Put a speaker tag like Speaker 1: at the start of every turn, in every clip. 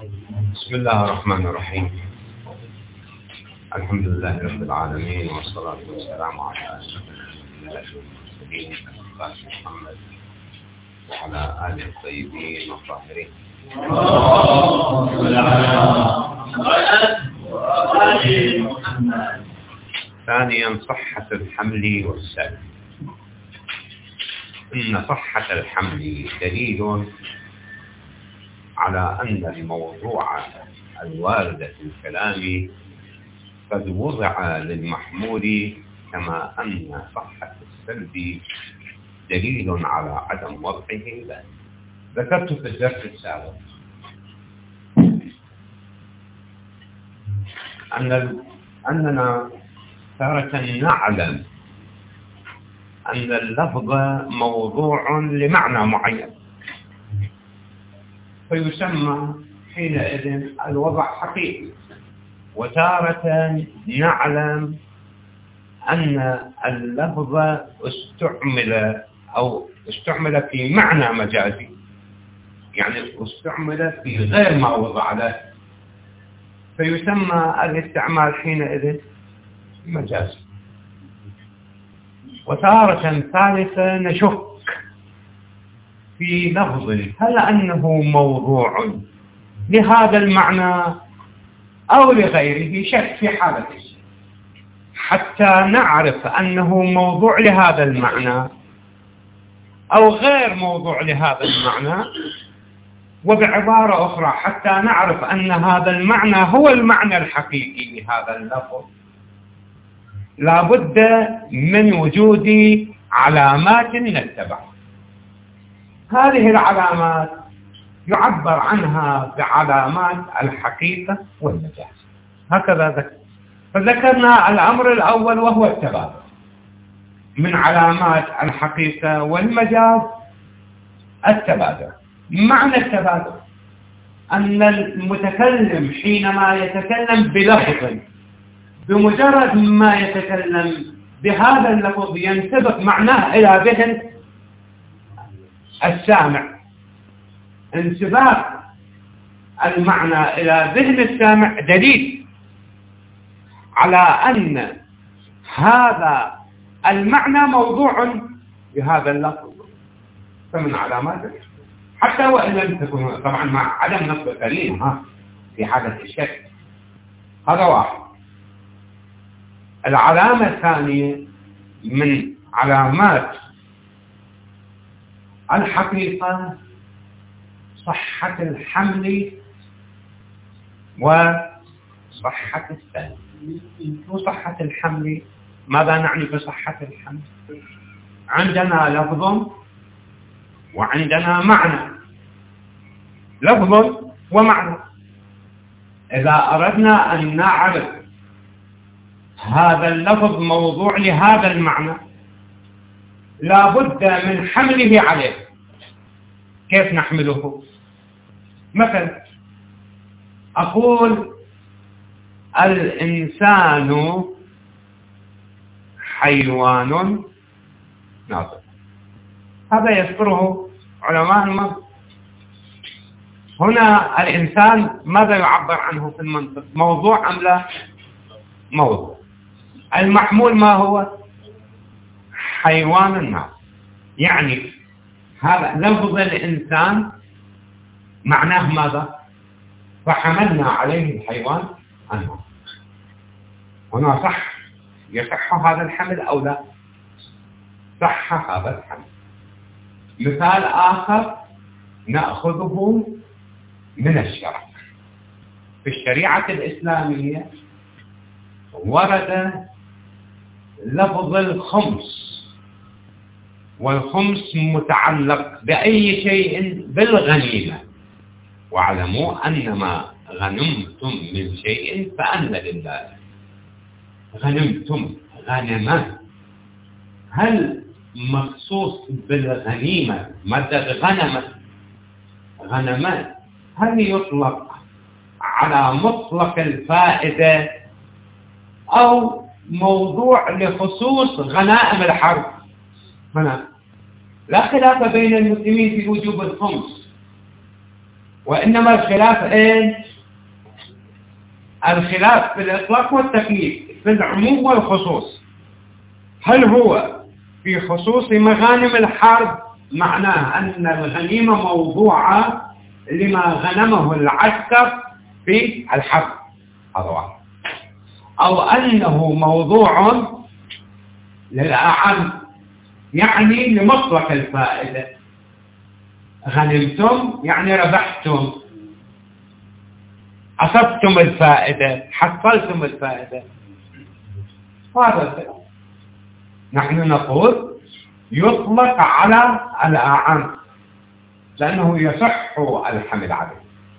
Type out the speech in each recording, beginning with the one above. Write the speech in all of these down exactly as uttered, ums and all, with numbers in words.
Speaker 1: بسم الله الرحمن الرحيم. الحمد لله رب العالمين، والصلاة والسلام على أشرف الأنبياء والمرسلين محمد وعلى آله الطيبين الطاهرين. ثانيا صحة الحمل والسلب. إن صحة الحمل دليل على أن الموضوع الوارد في الكلام قد وضع للمحمول، كما أن صحة السلب دليل على عدم وضعه له. ذكرت في الدرس السابق أن أننا تارة نعلم أن اللفظ موضوع لمعنى معين، فيسمى حينئذ الوضع حقيقي. وتارة نعلم أن اللفظ استعمل أو استعمل في معنى مجازي، يعني استعمل في غير ما وضع له، فيسمى الاستعمال حينئذ مجازي. وتارة ثالثة نشك في لفظ هل أنه موضوع لهذا المعنى أو لغيره، شك في حالة الشيء حتى نعرف أنه موضوع لهذا المعنى أو غير موضوع لهذا المعنى. وبعبارة أخرى حتى نعرف أن هذا المعنى هو المعنى الحقيقي لهذا اللفظ، لا بد من وجود علامات نتبع. هذه العلامات يعبر عنها بعلامات الحقيقة والمجاز، هكذا ذكر. فذكرنا الأمر الأول وهو التبادل. من علامات الحقيقة والمجاز التبادل. معنى التبادل أن المتكلم حينما يتكلم بلفظ، بمجرد ما يتكلم بهذا اللفظ ينسبق معناه إلى ذهن السامع. انسباق المعنى إلى ذهن السامع دليل على أن هذا المعنى موضوع بهذا اللفظ. فمن علاماته حتى وإن لم تكن طبعا مع عدم نصب الكريم ها في حالة الشك. هذا واحد. العلامة الثانية من علامات الحقيقة صحة الحمل وصحة السلب. وصحة الحمل ماذا نعني بصحة الحمل؟ عندنا لفظ وعندنا معنى، لفظ ومعنى. إذا أردنا أن نعرف هذا اللفظ موضوع لهذا المعنى لا بد من حمله عليه. كيف نحمله؟ مثلا أقول الإنسان حيوان ناطق، هذا يذكره علماء المنطق. هنا الإنسان ماذا يعبر عنه في المنطق؟ موضوع أم لا؟ موضوع. المحمول ما هو؟ حيوان ناطق. يعني هذا لفظ الإنسان معناه ماذا؟ فحملنا عليه الحيوان الناطق. هنا صح، يصح هذا الحمل أو لا؟ صح هذا الحمل. مثال آخر نأخذه من الشرع. في الشريعة الإسلامية ورد لفظ الخمس، والخمس متعلق بأي شيء بالغنيمة. واعلموا أن ما غنمتم من شيء فأن لله. غنمتم غنما، هل مخصوص بالغنيمة مادة غنمة غنمات، هل يطلق على مطلق الفائدة أو موضوع لخصوص غنائم الحرب؟ هنا لا خلاف بين المسلمين في وجوب الخمس، وإنما الخلاف إيه؟ الخلاف في الإطلاق والتقييد، في العموم والخصوص. هل هو في خصوص مغانم الحرب معناه أن الغنيمة موضوعة لما غنمه العسكر في الحرب، هذا واحد، أو أنه موضوع للأعم يعني لمطلق الفائدة، غنمتم يعني ربحتم، أصبتم الفائدة، حصلتم الفائدة. هذا الكلام نحن نقول يطلق على الأعم لأنه يصح الحمل عليه.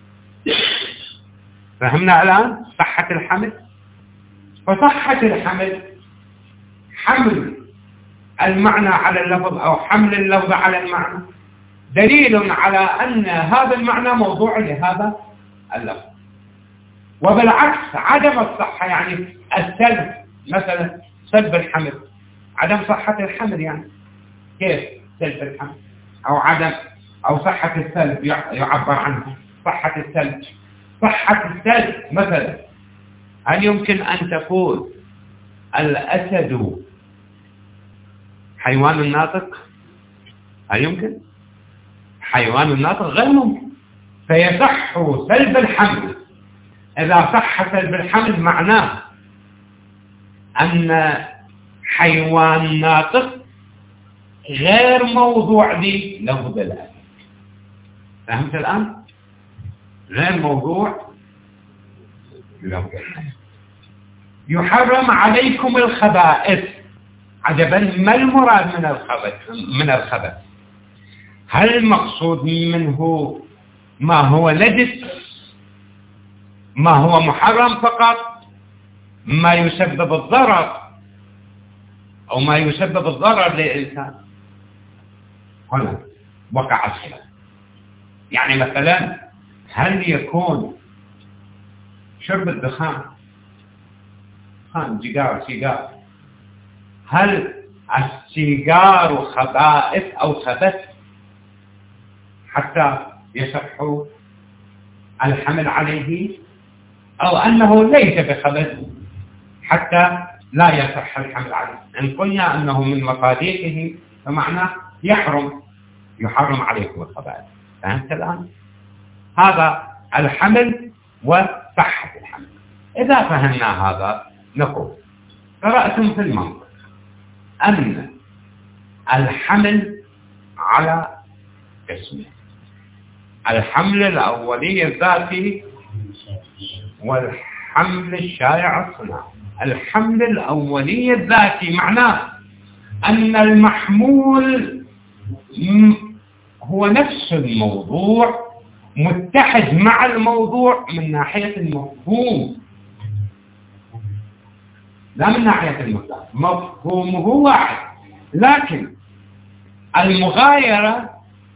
Speaker 1: فهمنا الآن صحة الحمل؟ فصحة الحمل حمل المعنى على اللفظ أو حمل اللفظ على المعنى دليل على أن هذا المعنى موضوع لهذا اللفظ. وبالعكس عدم الصحة يعني السلب، مثلا سلب الحمل، عدم صحة الحمل يعني كيف سلب الحمل أو عدم أو صحة السلب يعبر عنه صحة السلب. صحة السلب مثلا هل يمكن أن تقول الأسد حيوان ناطق؟ هل يمكن؟ حيوان ناطق غير ممكن. فيصح سلب الحمل. إذا صح سلب الحمل معناه أن حيوان ناطق غير موضوع للفظ الأسد. فهمت الآن؟ غير موضوع للفظ الأسد. يحرم عليكم الخبائث. عجبا، ما المراد من الخبث؟ من الخبث هل المقصود منه ما هو نجس، ما هو محرم فقط، ما يسبب الضرر أو ما يسبب الضرر للإنسان؟ هنا وقع الخلاف. يعني مثلا هل يكون شرب الدخان، دخان سيجار سيجار، هل السيجار خبائث أو خبث حتى يصح الحمل عليه، أو أنه ليس بخبث حتى لا يصح الحمل عليه؟ إن قلنا أنه من مصادقه فمعناه يحرم يحرم عليكم الخبائث. فهمت الآن؟ هذا الحمل وصحة الحمل. إذا فهمنا هذا نقول قرأتم في المنطق أن الحمل على قسمين: الحمل الأولي الذاتي والحمل الشائع الصناعي. الحمل الأولي الذاتي معناه أن المحمول هو نفس الموضوع متحد مع الموضوع من ناحية المفهوم لا من ناحية المصدر. مفهومه واحد، لكن المغايرة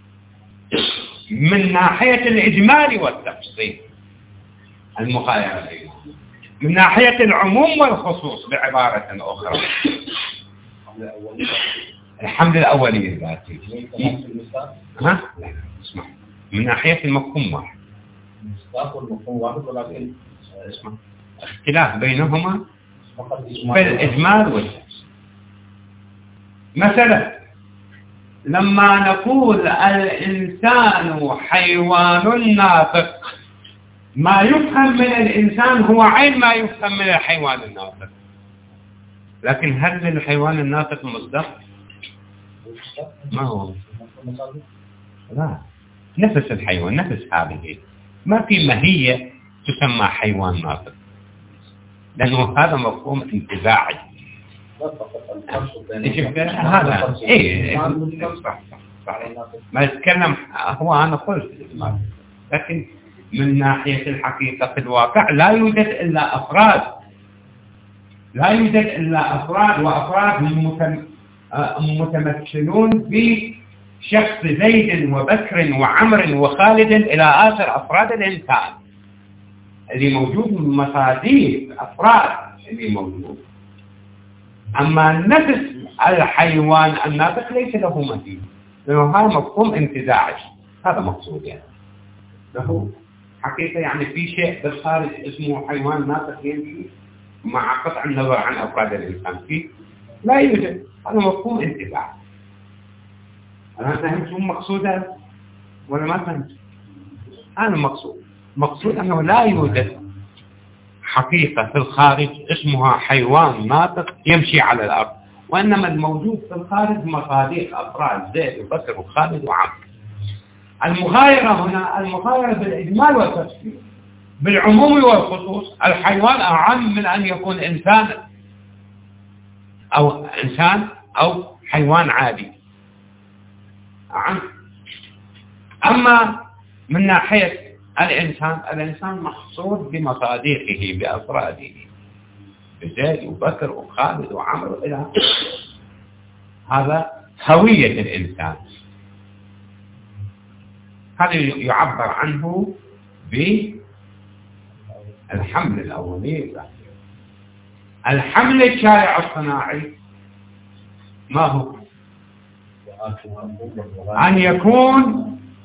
Speaker 1: من ناحية الإجمال والتفصيل. المغايرة من ناحية العموم والخصوص بعبارة أخرى. الحمل الأولي الذاتي ها؟ لا اسمع، من ناحية المفهوم واحد. المفهوم واحد ولكن اسمع اختلاف بينهما في الإجمال والتفصيل. مثلا لما نقول الإنسان حيوان ناطق، ما يفهم من الإنسان هو عين ما يفهم من الحيوان الناطق. لكن هل للحيوان الناطق مصدر؟ ما هو؟ لا، نفس الحيوان نفس هذه، ما في ماهية تسمى حيوان ناطق، لأنه هذا مفهوم انتزاعي. هذا إيه صح صح. ما يتكلم هو أنا قلت، لكن من ناحية الحقيقة في الواقع لا يوجد إلا أفراد، لا يوجد إلا أفراد، وأفراد متمثلون في شخص زيد وبكر وعمر وخالد إلى آخر أفراد الإنسان اللي موجود من مصادر أفراد اللي موجود. أما نفس الحيوان الناطق ليس له مثيل، لأنه هذا مفهوم انتزاعي. هذا مقصود يعني. له حقيقة، يعني في شيء بالخارج اسمه حيوان ناطق يمشي مع قطع النظر عن أفراد الإنسان فيه لا يوجد. هذا مفهوم انتفاع. أنا فهمت شو مقصوده ولا ما فهمت؟ أنا مقصود مقصود أنه لا يوجد حقيقة في الخارج اسمها حيوان ناطق يمشي على الأرض، وإنما الموجود في الخارج مصادق أفراد زيد وبكر وخالد وعمرو. المغايرة هنا المغايرة بالإجمال والتفصيل، بالعموم والخصوص. الحيوان أعم من أن يكون إنسانا أو إنسان أو حيوان عادي، أعم. أما من ناحية الإنسان، الإنسان محصور بمصادقه بأفراده بزيد وبكر وخالد وعمرو إلى هذا هوية الإنسان. هذا يعبر عنه بالحمل الأولي. الحمل الشائع الصناعي ما هو؟ أن يكون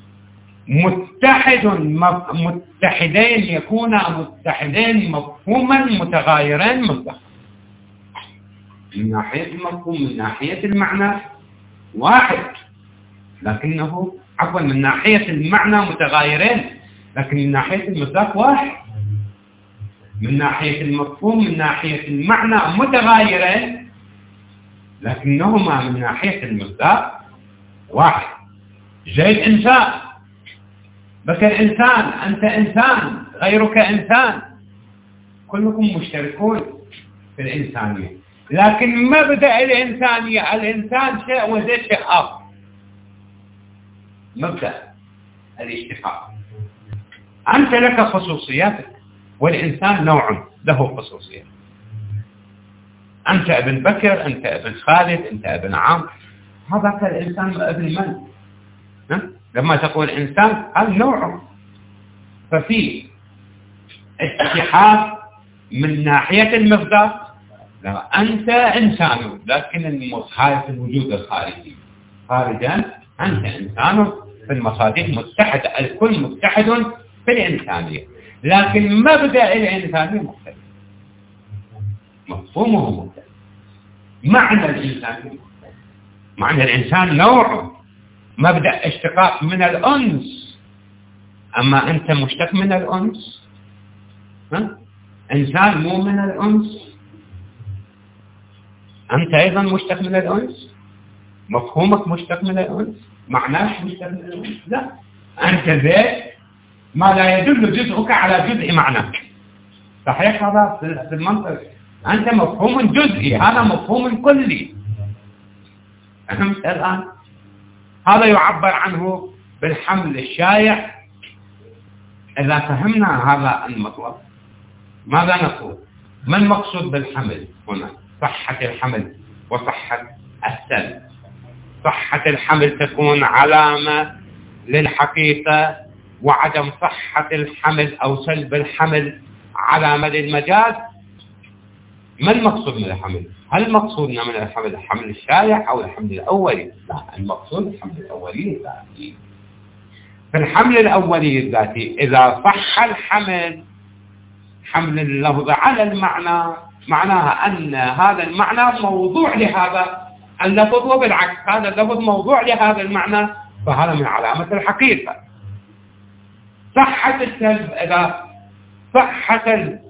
Speaker 1: متحد متحدين يكونا متحدين مفهوما متغايرين مطلقا من ناحية المفهوم، من ناحية المعنى واحد، لكنه عفوا من ناحية المعنى متغايرين لكن من ناحية المصداق واحد. من ناحية المفهوم من ناحية المعنى متغايرين لكنهما من ناحية المصداق واحد. زيد إنسان، بكر إنسان، أنت إنسان، غيرك إنسان، كلكم مشتركون في الإنسانية، لكن مبدأ الإنسانية الإنسان شيء وزيد شيء آخر. مبدأ الاشتقاق، أنت لك خصوصياتك والإنسان نوع له خصوصيات. أنت ابن بكر، أنت ابن خالد، أنت ابن عمرو، هذا الإنسان ابن من؟ ها؟ لما تقول إنسان هذا نوعه، ففي اتحاد من ناحية المصداق. لا أنت إنسان لكن هذا في الوجود الخارجي، خارجا أنت إنسان في المصادق متحد، الكل متحد في الإنسانية، لكن مبدأ الإنسانية مختلف، مفهومه مختلف، معنى الإنسان مختلف. معنى الإنسان نوعه، مبدأ اشتقاق من الأنس، أما أنت مشتق من الأنس، ها؟ إنسان مو من الأنس، أنت أيضا مشتق من الأنس، مفهومك مشتق من الأنس، معناك مشتق من الأنس. لا، أنت ذات ما لا يدل جزءك على جزء معناك. صحيح هذا في المنطق، أنت مفهوم جزئي، هذا مفهوم كلي. فهمت الآن؟ هذا يعبر عنه بالحمل الشائع. إذا فهمنا هذا المطلب ماذا نقول؟ ما المقصود بالحمل هنا؟ صحة الحمل وصحة السلب. صحة الحمل تكون علامة للحقيقة، وعدم صحة الحمل أو سلب الحمل علامة للمجاز. ما المقصود من الحمل؟ هل مقصودنا من الحمل الحمل الشائع أو الحمل الأولي؟ لا، المقصود الحمل الأولي الذاتي. في الحمل الأولي الذاتي إذا صح الحمل، حمل اللفظ على المعنى، معناها أن هذا المعنى موضوع لهذا اللفظ، وبالعكس هذا اللفظ موضوع لهذا المعنى، فهذا من علامة الحقيقة. صحة السلب إذا صحة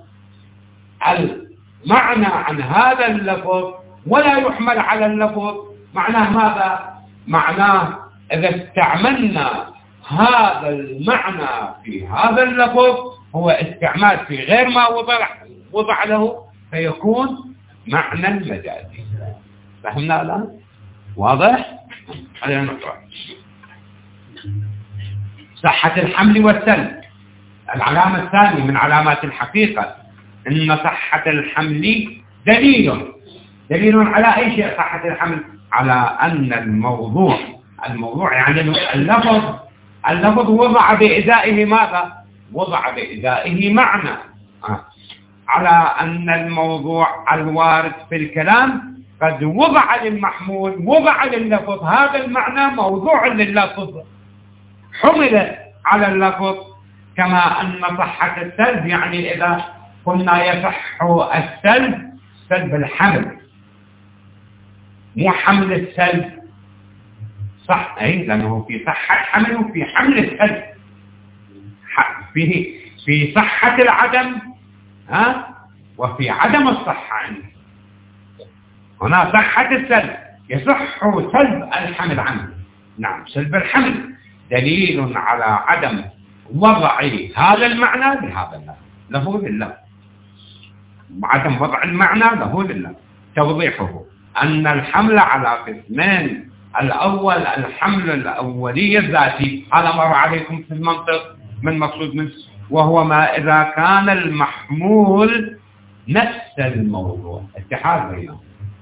Speaker 1: المعنى عن هذا اللفظ ولا يحمل على اللفظ، معناه ماذا؟ معناه إذا استعملنا هذا المعنى في هذا اللفظ هو استعمال في غير ما وضع, وضع له، فيكون معنى المجازي. فهمنا الآن؟ واضح؟ خلينا نقرأ. صحة الحمل والسلب. العلامة الثانية من علامات الحقيقة إن صحة الحمل دليل دليل على أي شيء؟ صحة الحمل على أن الموضوع الموضوع يعني اللفظ اللفظ وضع بإزائه ماذا؟ وضع بإزائه معنى. آه. على أن الموضوع الوارد في الكلام قد وضع للمحمول، وضع لللفظ هذا المعنى موضوع لللفظ، حمل على اللفظ كما أن صحة السلب، يعني إذا قلنا يصح السلب سلب الحمل، مو حمل السلب، صح؟ أي لأنه في صحة حمل وفي حمل السلب، في في صحة العدم ها وفي عدم الصحة عنه. هنا صحة السلب يصح سلب الحمل عنه، نعم سلب الحمل دليل على عدم وضع هذا المعنى بهذا اللفظ، له لله، عدم وضع المعنى له لله. توضيحه أن الحمل على قسمين، الأول الحمل الأولي الذاتي، هذا مر عليكم في المنطق من مقصود منه، وهو ما إذا كان المحمول نفس الموضوع، اتحاد بينهم،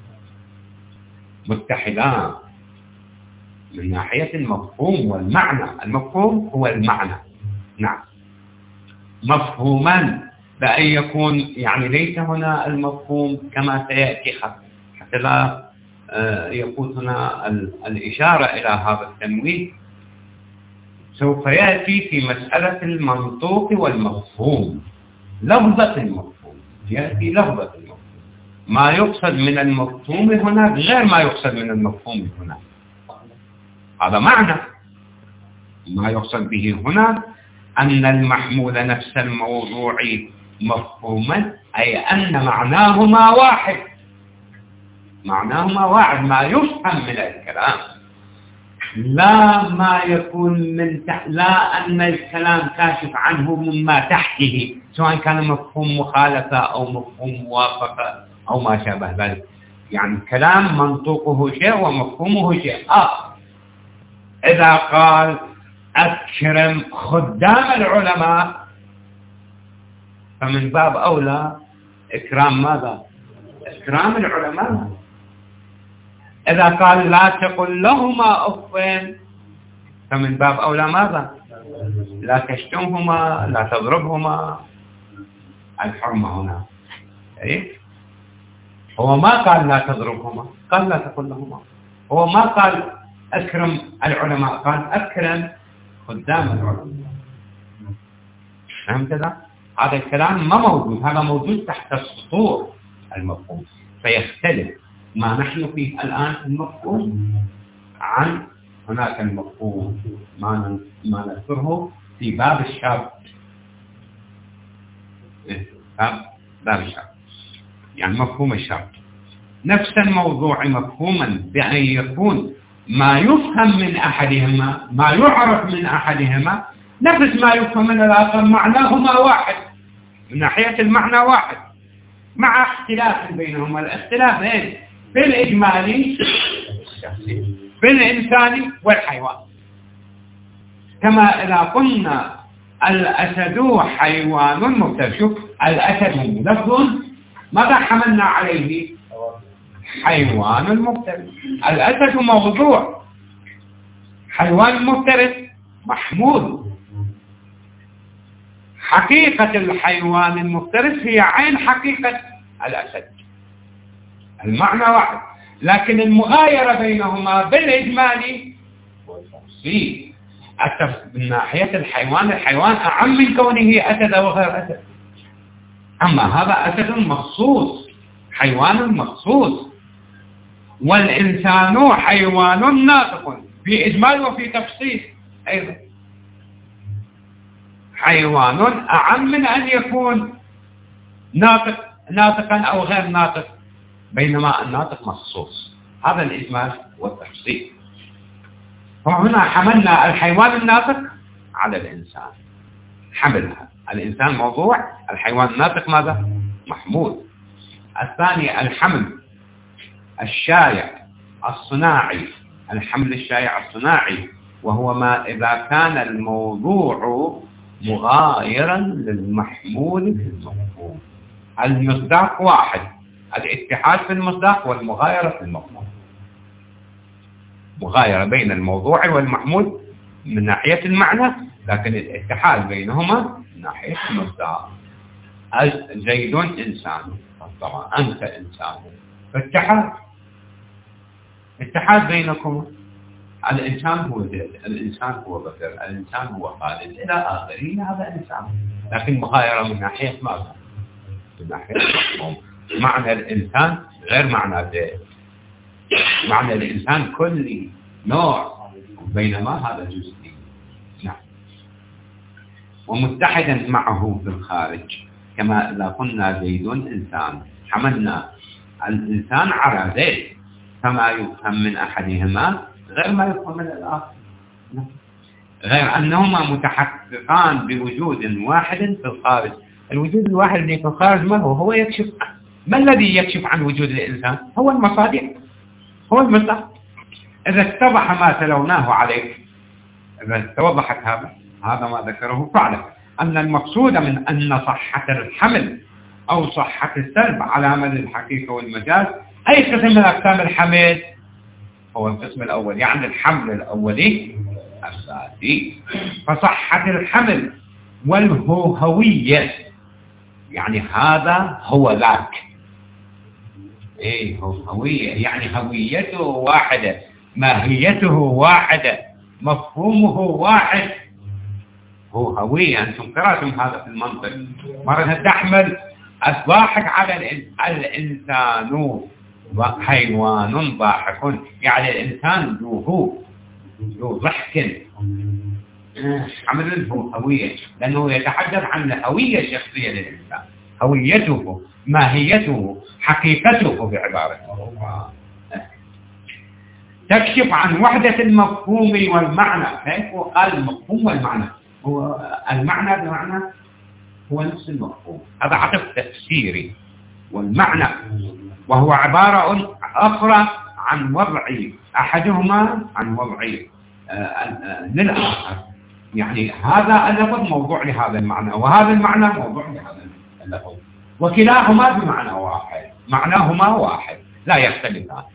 Speaker 1: متحدان من ناحية المفهوم والمعنى. المفهوم هو المعنى، نعم، مفهوما بأن يكون، يعني ليس هنا المفهوم كما سيأتي حتى لا يكون هنا الإشارة إلى هذا التنويه، سوف يأتي في مسألة المنطوق والمفهوم، لفظة المفهوم، يأتي لفظة المفهوم، ما يقصد من المفهوم هنا غير ما يقصد من المفهوم هنا، هذا معنى. ما يقصد به هنا أن المحمول نفس الموضوع مفهوما، أي أن معناهما واحد، معناهما واحد، ما يفهم من الكلام، لا ما يكون من تحت، لا أن الكلام كاشف عنه مما تحته، سواء كان مفهوم مخالفة أو مفهوم موافقة أو ما شابه ذلك. يعني كلام منطوقه شيء ومفهومه شيء آخر. إذا قال أكرم خدام العلماء فمن باب أولى إكرام ماذا؟ إكرام العلماء. إذا قال لا تقل لهما أفين فمن باب أولى ماذا؟ لا تشتمهما، لا تضربهما، الحرمة هنا. إيه؟ هو ما قال لا تضربهما، قال لا تقل لهما. هو ما قال أكرم العلماء، قال أكرم خدام العلماء. فهمت ذا؟ هذا الكلام ما موجود، هذا موجود تحت السطور المفهوم، فيختلف ما نحن فيه الآن المفهوم عن هناك المفهوم ما ما نذكره في باب الشرط. باب الشرط يعني مفهوم الشرط، نفس الموضوع مفهوما بأن يكون ما يفهم من أحدهما، ما يعرف من أحدهما نفس ما يفهم من الآخر، معناهما واحد، من ناحية المعنى واحد، مع اختلاف بينهما. الاختلاف ايش؟ في الإجمالي في الإنسان والحيوان. كما إذا قلنا الأسد حيوان مفترس، شوف الأسد لفظ ماذا حملنا عليه؟ حيوان مفترس. الأسد موضوع، حيوان مفترس محمول. حقيقة الحيوان المفترس هي عين حقيقة الأسد، المعنى واحد، لكن المغايرة بينهما بالإجمالي والتفصيل. من ناحية الحيوان، الحيوان أعم من كونه أسد وغير أسد، أما هذا أسد مخصوص، حيوان مخصوص. والإنسان حيوان ناطق في إجمال وفي تفصيل أيضا. حيوان أعم من أن يكون ناطق ناطقا أو غير ناطق، بينما الناطق مخصوص. هذا الإجمال والتفصيل. فهنا حملنا الحيوان الناطق على الإنسان، حملها الإنسان موضوع، الحيوان الناطق ماذا؟ محمول. الثاني الحمل الشائع الصناعي، الحمل الشائع الصناعي، وهو ما إذا كان الموضوع مغايرا للمحمول في المفهوم. المصداق واحد، الاتحاد في المصداق والمغايرة في المفهوم، مغايرة بين الموضوع والمحمول من ناحية المعنى، لكن الاتحاد بينهما من ناحية المصداق. زيد إنسان، طبعا أنت إنسان، اتحاد اتحاد بينكم. الإنسان هو ذات، الإنسان هو بشر، الإنسان هو خالد إلى آخره، هذا إنسان. لكن مغايرة من ناحية ماذا؟ من ناحية المفهوم. معنى الإنسان غير معنى ذات، معنى الإنسان كل نوع، بينما هذا جزئي. نعم. ومتحدا معه في الخارج، كما إذا قلنا زيد إنسان حملنا الإنسان على زيد، فما يفهم من أحدهما غير ما يفهم من الآخر، غير أنهما متحققان بوجود واحد في الخارج. الوجود الواحد اللي في الخارج ما هو؟ هو يكشف. ما الذي يكشف عن وجود الإنسان؟ هو المصادر، هو المصدر. إذا اتضح ما تلوناه عليك، إذا توضحت هذا هذا ما ذكره فعلا، أن المقصود من أن صحة الحمل أو صحة السلب على مدى الحقيقة والمجاز أي قسم من أقسام الحمل؟ هو القسم الأول، يعني الحمل الأولي الذاتي. فصحة الحمل والهوية، يعني هذا هو ذاك. إيه هو هوية، يعني هويته واحدة، ماهيته واحدة، مفهومه واحد، هو هوية. أنتم قرأتم هذا في المنطق. مرة تحمل الضاحك على الإنسان حيوان ضاحك، يعني الإنسان ذو ذو ضحك، عمله هوية، لأنه يتحدث عن الهوية الشخصية للإنسان، هويته، ماهيته، حقيقته بعبارة تكشف عن وحدة المفهوم والمعنى. كيف قال المفهوم والمعنى؟ هو المعنى بمعنى هو نفس المفهوم، هذا عطف تفسيري، والمعنى وهو عبارة أخرى عن وضع أحدهما عن وضع للآخر. يعني هذا اللفظ موضوع لهذا المعنى، وهذا المعنى موضوع لهذا اللفظ، وكلاهما بمعنى واحد، معناهما واحد لا يختلفان.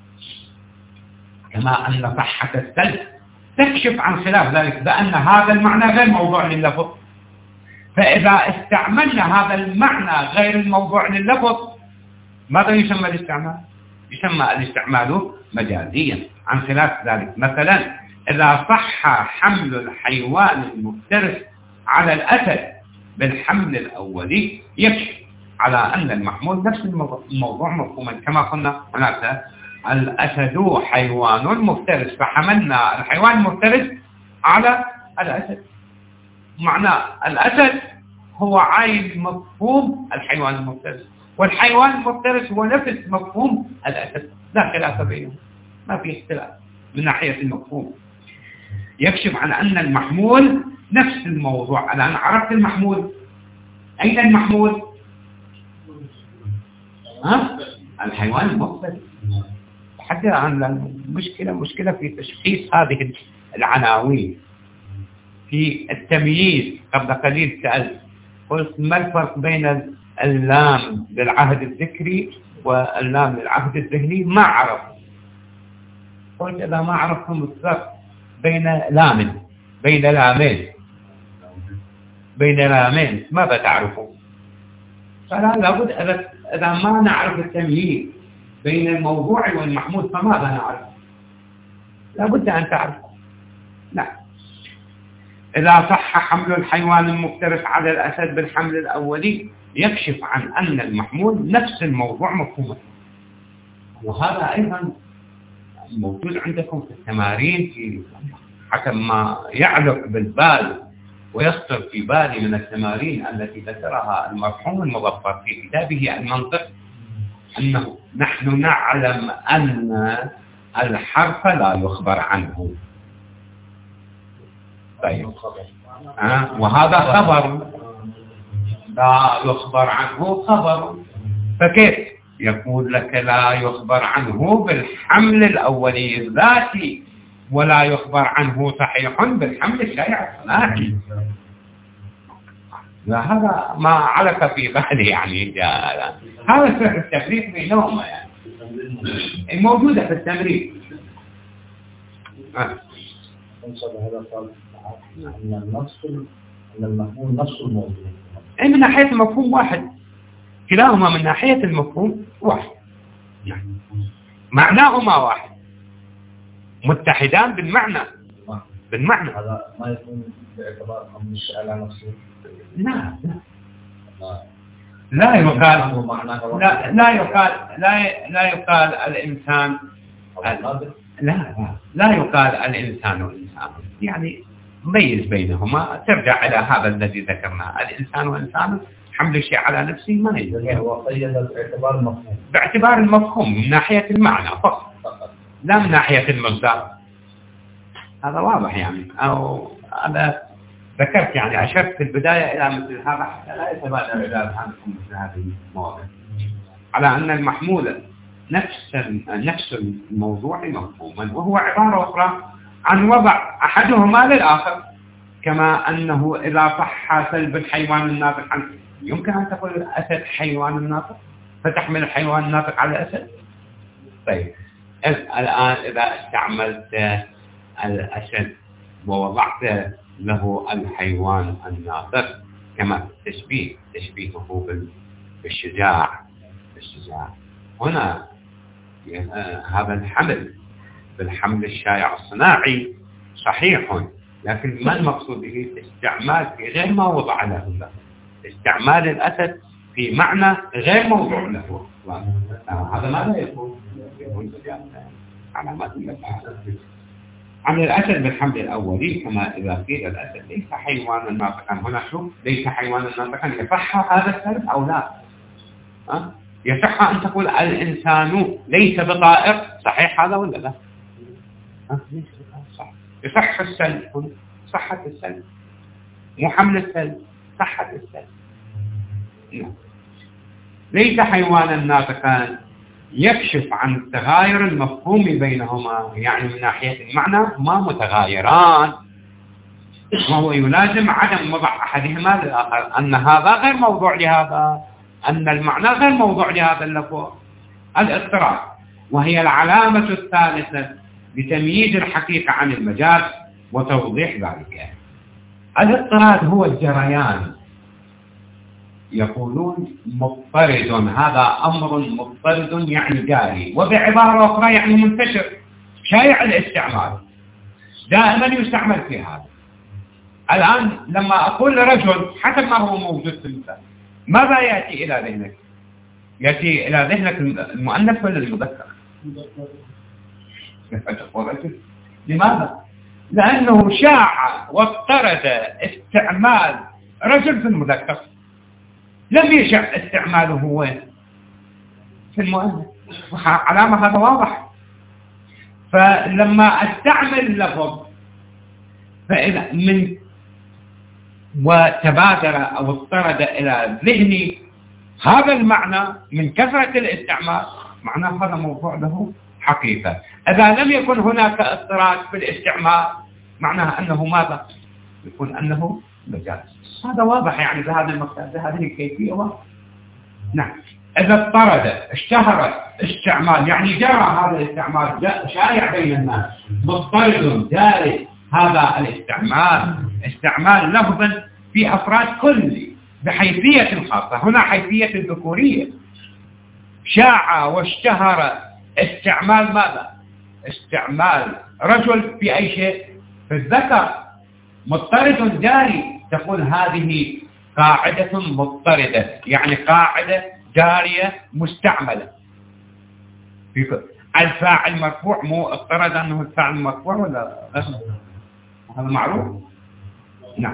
Speaker 1: كما أن صحة السلب تكشف عن خلاف ذلك، بأن هذا المعنى غير موضوع لللفظ. فإذا استعملنا هذا المعنى غير الموضوع لللفظ، ماذا يسمى الاستعمال؟ يسمى الاستعمال مجازيا عن خلاف ذلك. مثلا إذا صح حمل الحيوان المفترس على الأسد بالحمل الأولي، يكشف على أن المحمول نفس الموضوع مفهوما. كما قلنا هناك الأسد حيوان مفترس، فحملنا الحيوان المفترس على الأسد، معنى الأسد هو عين مفهوم الحيوان المفترس، والحيوان المفترس هو نفس مفهوم الأسد، لا خلاف بينهم، ما في اختلاف من ناحية المفهوم. يكشف عن أن المحمول نفس الموضوع. الآن عرفت المحمول، أين المحمول؟ ها؟ الحيوان المفترس. حتى عن المشكلة مشكلة في تشخيص هذه العناوين، في التمييز. قبل قليل سألت قلت ما الفرق بين اللام للعهد الذكري واللام للعهد الذهني؟ ما عرفوا. قلت إذا ما عرفتم الفرق بين لام بين لامين بين لامين ماذا تعرفوا؟ فلا لابد إذا ما نعرف التمييز بين الموضوع والمحمول فماذا نعرف؟ لابد أن تعرف. نعم. إذا صح حمل الحيوان المفترس على الأسد بالحمل الأولي، يكشف عن أن المحمول نفس الموضوع مفهوما. وهذا أيضا موجود عندكم في التمارين، في حسب ما يعلق بالبال ويخطر في بالي من التمارين التي ذكرها المرحوم المظفر في كتابه المنطق، أنه نحن نعلم أن الحرف لا يخبر عنه. طيب. أه؟ وهذا خبر لا يخبر عنه خبر، فكيف يقول لك لا يخبر عنه بالحمل الأولي الذاتي ولا يخبر عنه صحيح بالحمل الشائع الصناعي؟ لا، هذا ما علق في بالي يعني. هذا سر التفريق بينهما يعني موجودة في التمرين.
Speaker 2: هذا قال أن النص أن المفهوم نفس الموضوع،
Speaker 1: أي من ناحية المفهوم واحد، كلاهما من ناحية المفهوم واحد، يعني معناهما واحد. متحدان بالمعنى بالمعنى.
Speaker 2: هذا ما يكون باعتبار حمل الشيء على نفسه.
Speaker 1: لا لا لا يقال لا لا يقال لا لا يقال الإنسان لا لا لا يقال الإنسان إنسان، يعني ميز بينهما، ترجع إلى هذا الذي ذكرناه، الإنسان وإنسان حمل الشيء على نفسه ما يجوز.
Speaker 2: هو قيد باعتبار المفهوم،
Speaker 1: باعتبار المفهوم من ناحية المعنى فقط لا من ناحية المصدر. هذا واضح يعني، أو هذا ذكرت يعني أشرت في البداية إلى مثل هذا حتى لا يتبادر إلى أذهانكم مثل هذه المواضيع، على أن المحمول نفس نفس الموضوع مفهوما، وهو عبارة أخرى عن وضع أحدهما للآخر، كما أنه إذا صح سلب الحيوان الناطق عنه يمكن أن تقول الأسد حيوان ناطق فتحمل الحيوان الناطق على الأسد. طيب الآن إذا استعملت الأسد ووضعت له الحيوان الناطق كما تشبيه تشبيهه بالشجاع بالشجاع هنا هذا الحمل بالحمل الشائع الصناعي صحيح، لكن ما المقصود به؟ استعمال في غير ما وضع له، استعمال الأسد في معنى غير موضوع له، هذا ماذا يكون؟ يكون علامات عن الأسد بالحمل الأولي، كما إذا قيل الأسد ليس حيوانا ناطقا، هنا شوف ليس حيوانا ناطقا، يصح هذا السلب أو لا؟ أه؟ يصح أن تقول الإنسان ليس بطائر، صحيح هذا ولا لا؟ أه؟ صح. يصح السلب، صحة السلب، مو حمل السلب، صحة السلب. ليس حيوانا ناطقا يكشف عن التغاير المفهوم بينهما، يعني من ناحية المعنى ما متغايران، وهو يلازم عدم وضع أحدهما للآخر، أن هذا غير موضوع لهذا، أن المعنى غير موضوع لهذا اللفظ. الاضطراد وهي العلامة الثالثة لتمييز الحقيقة عن المجاز وتوضيح ذلك. الاضطراد هو الجريان، يقولون مضطرد، هذا أمر مضطرد يعني جاري، وبعبارة أخرى يعني منتشر شائع الاستعمال، دائما يستعمل في هذا. الآن لما أقول رجل حسب ما هو موجود في المثال ماذا يأتي إلى ذهنك؟ يأتي إلى ذهنك المؤنث ولا المذكر؟ لماذا؟ لأنه شاع واضطرد استعمال رجل في المذكر، لم يشع استعماله وين؟ في المؤنث، علامة هذا واضح. فلما استعمل لفظ فإذا من وتبادر أو اضطرد إلى ذهني هذا المعنى من كثرة الاستعمال، معناه هذا موضوع له حقيقة. إذا لم يكن هناك اضطراد في الاستعمال معناه أنه ماذا؟ يكون أنه مجاز. هذا واضح يعني بهذا المقصد، بهذه الكيفية واضح. نعم. إذا اضطرد اشتهر استعمال يعني جرى هذا الاستعمال شائع بين الناس، مضطرد جاري هذا الاستعمال، استعمال لفظ في أفراد كل بحيثية خاصة، هنا حيثية الذكورية. شاع واشتهر استعمال ماذا؟ استعمال رجل في أي شيء؟ في الذكر. مضطرد جاري، تقول هذه قاعدة مضطردة، يعني قاعدة جارية مستعملة. الفاعل مرفوع، مو اضطرد أنه الفاعل مرفوع ولا هذا معروف؟ نعم.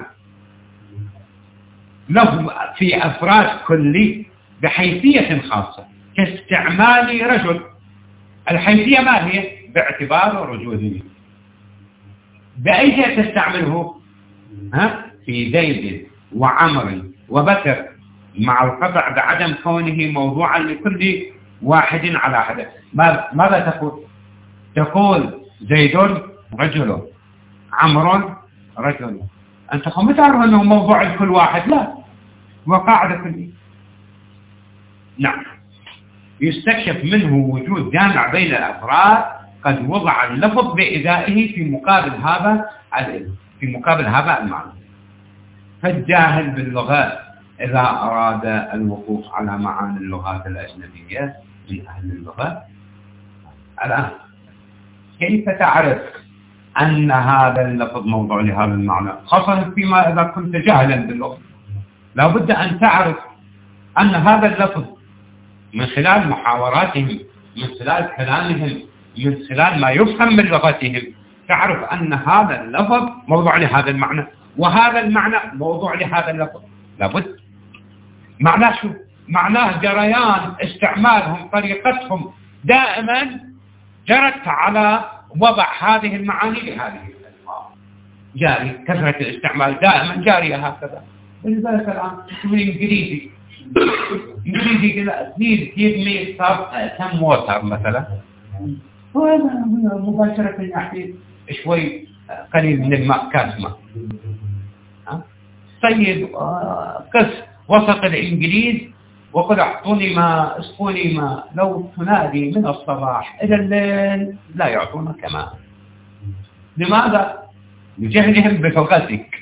Speaker 1: له في أفراد كلي بحيثية خاصة كاستعمال رجل. الحيثية ما هي؟ باعتبار رجوله. بأي شيء تستعمله؟ ها؟ في زيد وعمر وبكر، مع القطع بعدم كونه موضوعا لكل واحد على حدة. ماذا تقول؟ تقول زيد رجل، عمر رجل. أنت خم تعرف أنه موضوع لكل واحد؟ لا، وقاعدة كلية. نعم. يستكشف منه وجود جامع بين الأفراد قد وضع اللفظ بإزائه في مقابل هذا في مقابل هذا المعنى. فالجاهل باللغات إذا أراد الوقوف على معاني اللغات الأجنبية من أهل اللغة الآن كيف تعرف أن هذا اللفظ موضوع لهذا المعنى؟ خاصة فيما إذا كنت جاهلا باللغة، لا بد أن تعرف أن هذا اللفظ من خلال محاوراتهم، من خلال كلامهم، من خلال ما يفهم من لغتهم، تعرف أن هذا اللفظ موضوع لهذا المعنى، وهذا المعنى موضوع لهذا اللفظ. لابد. معناه شو؟ معناه جريان استعمالهم، طريقتهم دائما جرت على وضع هذه المعاني لهذه الألفاظ. جاري، كثرة الاستعمال دائما جارية هكذا. ولذلك الآن بالإنجليزي إنجليزي كذا هيد هيد مي سم ووتر مثلا، وهذا مباشرة يحكي شوي قليل من الماء، كاس ماء. طيب قس وسط الإنجليز وقل اعطوني ماء، اسقوني ماء، لو تنادي من الصباح إلى الليل لا يعطونك ماء. لماذا؟ لجهلهم بلغتك.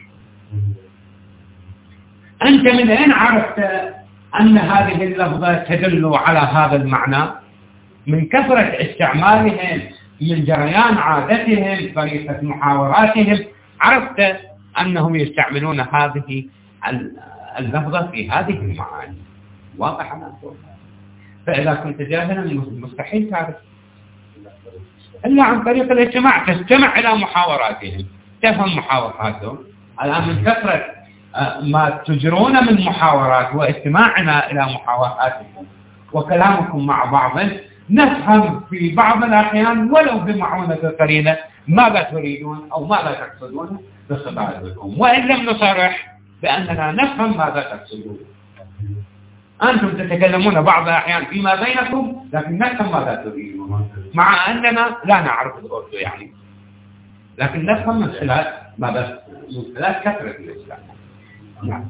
Speaker 1: أنت من أين عرفت أن هذه اللفظة تدل على هذا المعنى؟ من كثرة استعمالهم، من جريان عادتهم، طريقة محاوراتهم، عرفت أنهم يستعملون هذه اللفظة في هذه المعاني. واضح أنا أقول. فإذا كنت جاهلا مستحيل تعرف إلا عن طريق الاستماع، تستمع إلى محاوراتهم، تفهم محاوراتهم. الآن من كثرة ما تجرون من محاورات واستماعنا إلى محاوراتكم وكلامكم مع بعض، نفهم في بعض الأحيان ولو بمعونة قرينة ماذا تريدون أو ماذا تقصدون بخطابكم، وإن لم نصرح بأننا نفهم ماذا تقصدون. أنتم تتكلمون بعض الأحيان فيما بينكم لكن نفهم ماذا تريدون، مع أننا لا نعرف الأردو يعني، لكن نفهم من خلال ماذا، من خلال كثرة الإسلام. نعم.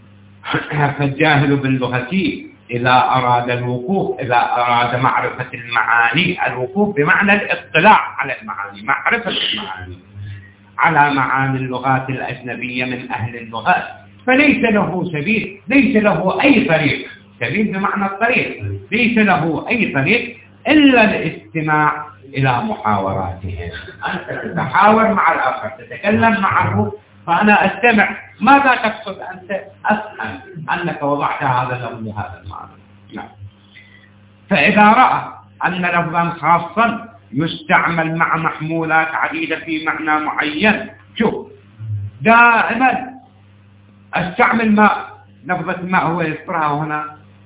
Speaker 1: فالجاهل باللغة إذا أراد الوقوف، إذا أراد معرفة المعاني، الوقوف بمعنى الاطلاع على المعاني، معرفة المعاني على معاني اللغات الأجنبية من أهل اللغات، فليس له سبيل، ليس له أي طريق، سبيل بمعنى الطريق، ليس له أي طريق إلا الاستماع إلى محاوراتهم. أنت تتحاور مع الآخر، تتكلم معه، فأنا أستمع ماذا تقصد أنت، أفهم أنك وضعت هذا اللفظ لهذا المعنى. نعم. فإذا رأى أن لفظا خاصا يستعمل مع محمولات عديدة في معنى معين، شوف دائما استعمل ماء، لفظة الماء هو يذكرها هنا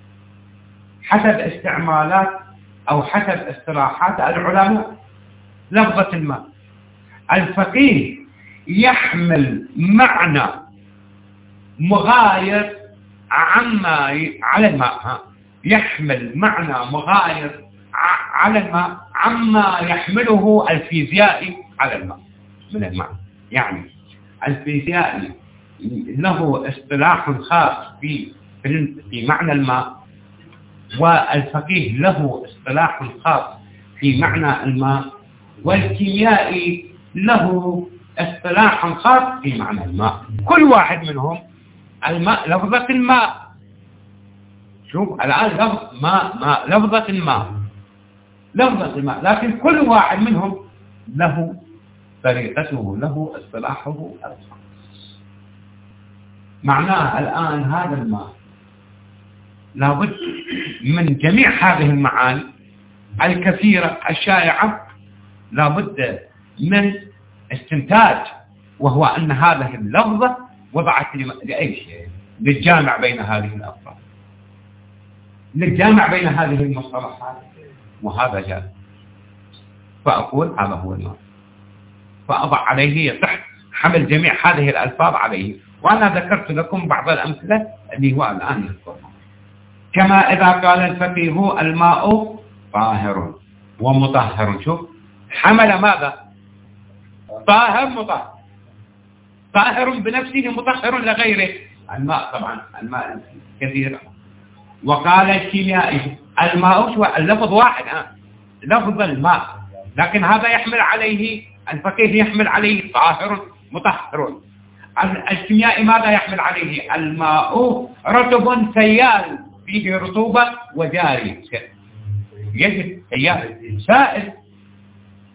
Speaker 1: حسب استعمالات أو حسب اصطلاحات العلماء. لفظة الماء الفقيه يحمل معنى مغاير عما على الماء، يحمل معنى مغاير على الماء عما يحمله الفيزيائي على الماء من الماء. يعني الفيزيائي له اصطلاح خاص في في معنى الماء، والفقيه له اصطلاح خاص في معنى الماء، والكيميائي له اصطلاح خاص في معنى الماء. كل واحد منهم الماء لفظة الماء، شوف الآن لفظ ماء ماء لفظة الماء لفظة الماء، لكن كل واحد منهم له طريقته، له اصطلاحه الخاص. معناه الآن هذا الماء لابد من جميع هذه المعاني الكثيرة الشائعة، لابد من استنتاج، وهو أن هذه اللفظة وضعت لأي شيء، للجامع بين هذه الألفاظ، للجامع بين هذه المصطلحات، وهذا جاء. فأقول هذا هو الماء، فأضع عليه يصح حمل جميع هذه الألفاظ عليه. وأنا ذكرت لكم بعض الأمثلة اللي هو الآن نذكرها. كما إذا قال الفقيه الماء طاهر ومطهر، شوف حمل ماذا؟ طاهر مطهر، طاهر بنفسه مطهر لغيره، الماء طبعا الماء كثير. وقال الكيميائي الماء، اللفظ واحد ها، لفظ الماء، لكن هذا يحمل عليه، الفقيه يحمل عليه طاهر مطهر. الكيميائي ماذا يحمل عليه؟ الماء رطب سيال، فيه رطوبة وجاري، يجب سيال سائل.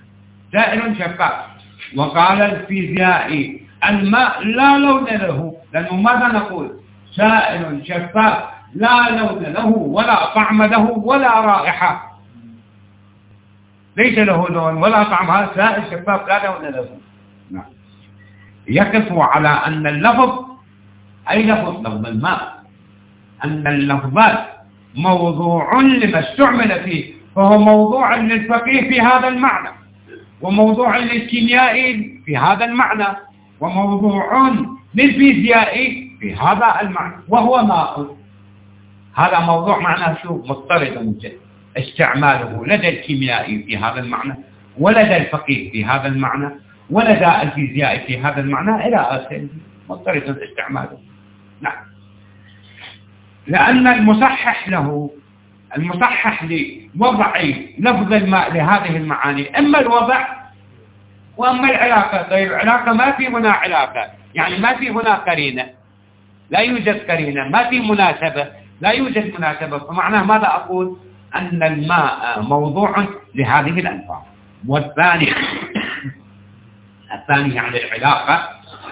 Speaker 1: سائل شفاف. وقال الفيزيائي الماء لا لون له، لأنه ماذا نقول؟ سائل شفاف لا لون له ولا طعم له ولا رائحة، ليس له لون ولا طعم، هذا سائل شفاف لا لون له. نعم. يقف على أن اللفظ، أي لفظ؟ لفظ الماء، أن اللفظات موضوع لما استعمل فيه، فهو موضوع للفقيه في هذا المعنى، وموضوع للكيميائي في هذا المعنى، وموضوع للفيزيائي في هذا المعنى، وهو ماء. هذا موضوع معناه شو؟ مضطرد استعماله لدى الكيميائي في هذا المعنى، ولدى الفقيه في هذا المعنى، ولدى الفيزيائي في هذا المعنى إلى آخره، مضطرد استعماله. نعم. لأن المصحح له، المصحح لوضع لفظ الماء لهذه المعاني إما الوضع وأما العلاقة. غير العلاقة ما في هنا علاقة، يعني ما في هنا قرينة، لا يوجد قرينة، ما في مناسبة، لا يوجد مناسبة. فمعناه ماذا أقول؟ أن الماء موضوع لهذه الألفاظ. والثاني الثاني يعني العلاقة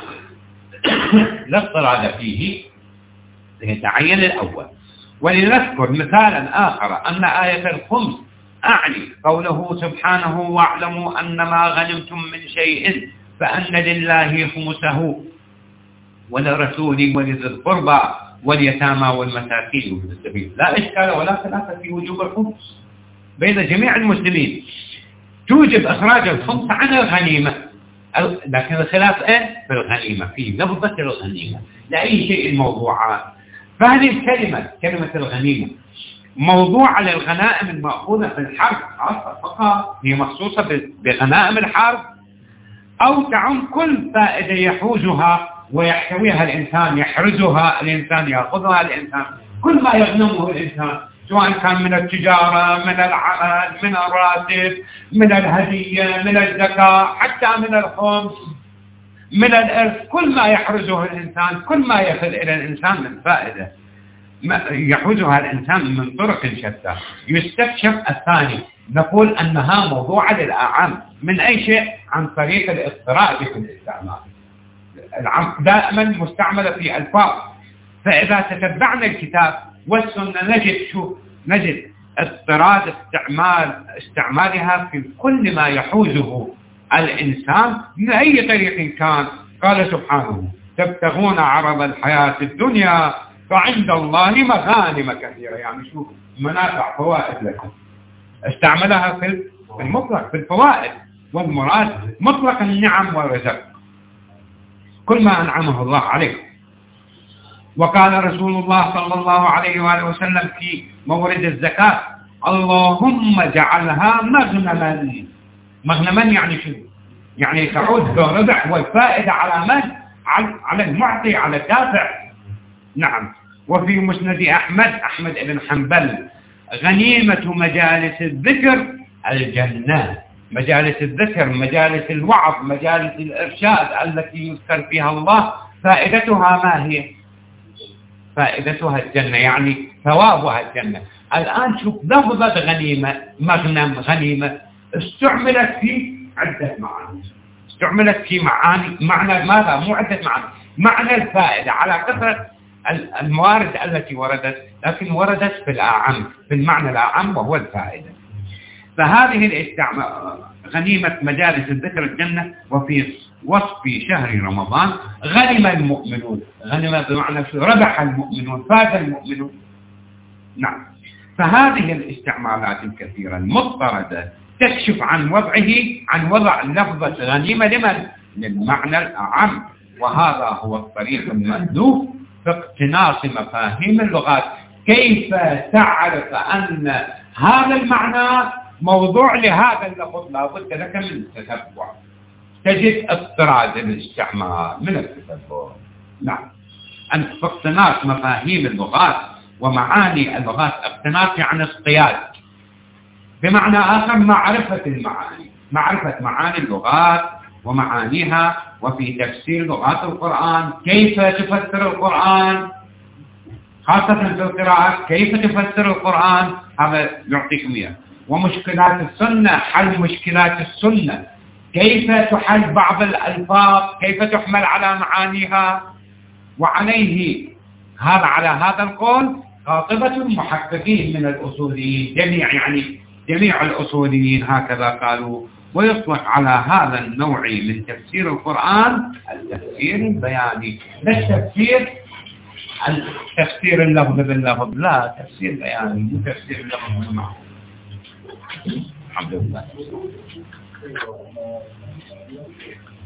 Speaker 1: لا اضطراد فيه، ليتعين الأول. ولنذكر مثالا آخر، أن آية الخمس أعني قوله سبحانه واعلموا أن ما غنمتم من شيء فأن لله خمسه ولرسوله ولذي القربى واليتامى والمساكين وابن السبيل. لا إشكال ولا خلاف في وجوب الخمس بين جميع المسلمين، توجب إخراج الخمس عن الغنيمة، لكن الخلاف إيه؟ في الغنيمة، في لفظة الغنيمة لأي شيء الموضوعات. فهذه الكلمة، كلمة الغنيمة، موضوع للغنائم المأخوذة في الحرب فقط، هي مخصوصة بغنائم الحرب، أو تعم كل فائدة يحوزها ويحتويها الإنسان، يحرزها الإنسان، يأخذها الإنسان، كل ما يغنمه الإنسان، سواء كان من التجارة، من العمل، من الراتب، من الهدية، من الزكاة، حتى من الخمس، من الإرث، كل ما يحرزه الإنسان، كل ما يصل إلى الإنسان من فائدة يحوزها الإنسان من طرق شتى. يستكشف الثاني، نقول أنها موضوعة للأعم من أي شيء؟ عن طريق الاضطراد في الاستعمال. العم دائما مستعملة في ألفاظ، فإذا تتبعنا الكتاب والسنة نجد شو؟ نجد اضطراد استعمال استعمالها في كل ما يحوزه الإنسان من أي طريق كان. قال سبحانه تبتغون عرض الحياة الدنيا فعند الله مغانم كثيرة، يعني شو؟ منافع، فوائد لكم. استعملها في المطلق، في الفوائد، والمراد مطلق النعم والرزق، كل ما أنعمه الله عليه. وقال رسول الله صلى الله عليه وآله وسلم في مورد الزكاة اللهم اجعلها مغنما. مغنما يعني شو؟ يعني تعود بالربح والفائدة على من؟ على المعطي، على الدافع. نعم. وفي مسند أحمد أحمد بن حنبل غنيمة مجالس الذكر الجنة. مجالس الذكر، مجالس الوعظ، مجالس الإرشاد التي يذكر فيها الله، فائدتها ما هي؟ فائدتها الجنة، يعني ثوابها الجنة. الآن شوف لفظة غنيمة، مغنم، غنيمة، استعملت في عدة معاني، استعملت في معاني، معنى ماذا؟ مو عدة معاني، معنى الفائدة على كثرة الموارد التي وردت، لكن وردت في الأعم، في المعنى الأعم وهو الفائدة. فهذه الاستعمال غنيمة مجالس الذكر الجنة. وفي وصف شهر رمضان غنم المؤمنون، غنم بمعنى ربح المؤمنون، فاز المؤمنون. نعم. فهذه الاستعمالات الكثيرة المضطردة تكشف عن وضعه، عن وضع لفظة غنيمة لمن؟ للمعنى الأعم. وهذا هو الطريق المألوف في اقتناص مفاهيم اللغات. كيف تعرف أن هذا المعنى موضوع لهذا اللفظ؟ لا بد لك من التتبع، تجد اضطراد الاستعمال من التتبع. نعم. أن اقتناص مفاهيم اللغات ومعاني اللغات، اقتناص يعني اصطياد، بمعنى آخر معرفة المعاني، معرفة معاني اللغات ومعانيها. وفي تفسير لغات القرآن، كيف تفسر القرآن، خاصة في القراءات، كيف تفسر القرآن، هذا يعطيكم إياه. ومشكلات السنة، حل مشكلات السنة، كيف تحل بعض الألفاظ، كيف تحمل على معانيها. وعليه هذا على هذا القول قاطبة المحققين من الأصوليين، جميع يعني جميع الأصوليين هكذا قالوا. ويطلق على هذا النوع من تفسير القرآن التفسير البياني، لا التفسير التفسير اللفظ باللفظ، لا تفسير بياني مو تفسير اللفظ بالمعنى. الحمد لله.